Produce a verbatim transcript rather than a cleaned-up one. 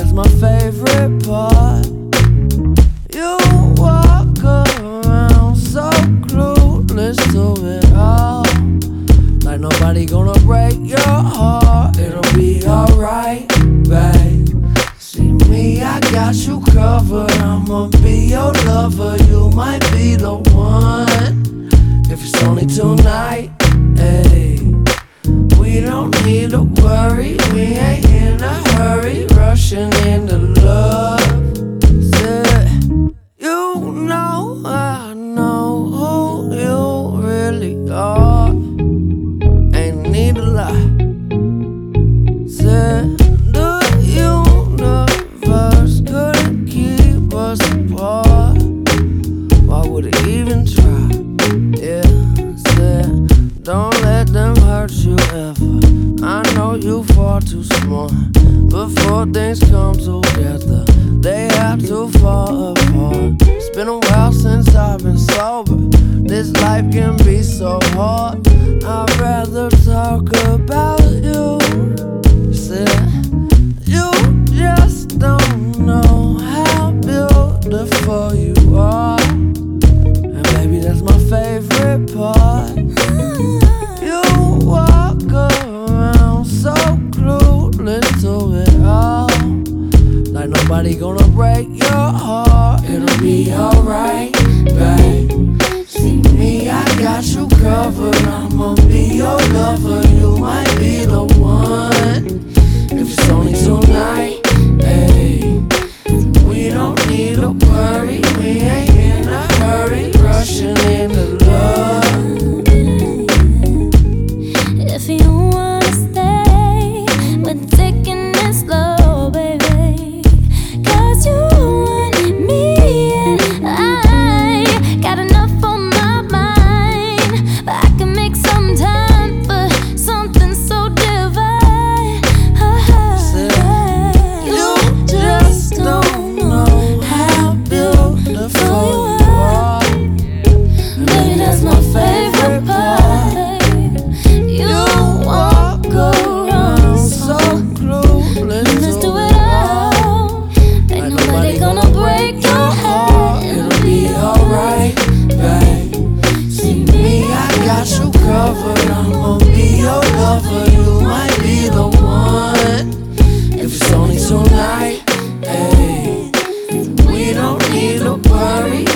that's my favorite part. You walk around so clueless to it all, like nobody gonna break your heart. It'll be alright, babe. See me, I got you covered. I'ma be your lover, you might be the one. If it's only tonight, hey, we don't need to worry. We ain't in a hurry, rushing into love. Said, you know I know who you really are, ain't need a lie. Said the universe couldn't keep us apart. Why would it even try? Yeah, said, don't let them hurt you ever. I know you far too smart. Before things come together, they have to fall apart. It's been a while since I've been sober. This life can be so hard. I'd rather talk about you. Said, you just don't know how beautiful you are. And baby, that's my favorite part. You walk around so clueless to it all, like nobody gonna break your heart. It'll be alright, babe. See me, I got you covered. I'ma be your lover, you might be the one. If it's only tonight, hey, we don't need to worry. We ain't in a hurry, rushing into love. If you wanna stay, we're taking it slow, baby. Cause you want me and I got enough on my mind, but I can make some time for something so divine. You just don't know how beautiful you are. Baby, that's my favorite part. You walk around so clueless let's do to it all. Ain't nobody gonna break your heart. It'll be alright, babe. See me, I got you covered. I'ma be your lover, you might be the one. If it's only tonight, hey, we don't need to worry.